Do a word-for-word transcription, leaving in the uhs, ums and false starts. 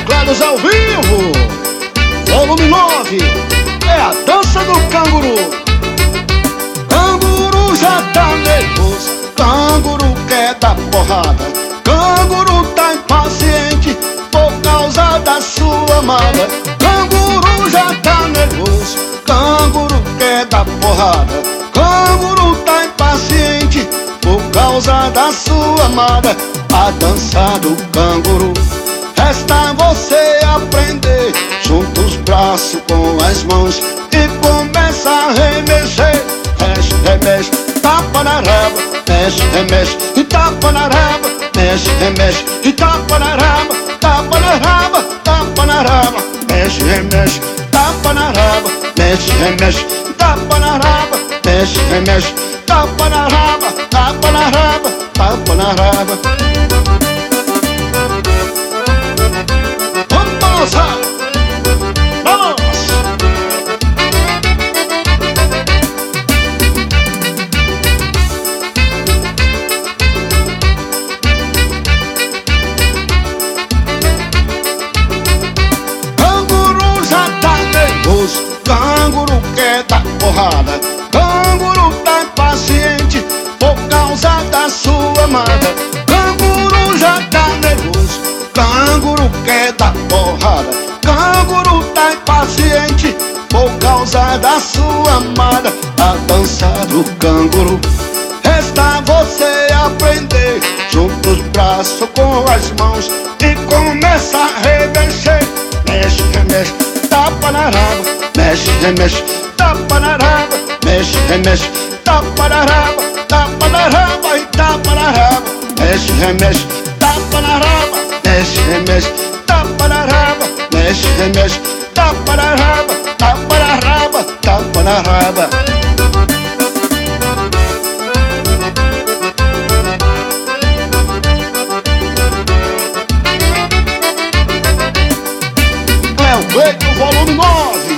teclados ao vivo. Volume nove, é a dança do canguru. Canguru já tá nervoso, canguru quer dar porrada. Canguru tá impaciente por causa da sua amada. Canguru já tá nervoso, canguru quer dar porrada. Canguru tá impaciente por causa da sua amada. A dança do canguru, resta você aprender. Junta os braços com as mãos e começa a remexer. Mexe, remexe, tapa na raba. Mexe, remexe e tapa na raba. Mexe, remexe e tapa na raba. Tapa na raba, tapa na raba. Mexe, remexe, tapa na raba. Mexe, remexe, tapa na raba. Mexe, remexe, tapa na raba. Tapa na raba, tapa na raba. Vamos, vamos! Canguru já tá nervoso, canguru quer dar porrada. Canguru tá impaciente por causa da sua amada. Canguru já tá nervoso, canguru quer dar porrada. Canguru tá impaciente por causa da sua amada. A dança do canguru, resta você aprender. Junta os braços com as mãos e começa a remexer. Mexe, remexe, tapa na raba. Mexe, remexe, tapa na raba. Mexe, remexe, tapa na raba. Tapa na raba e tapa na raba. Mexe, remexe, tapa na raba. Mexe, remexe, tapa na raba. Mexe, remexe, tapa na raba. Tapa na raba, tapa na raba. É o Cleito, volume nove.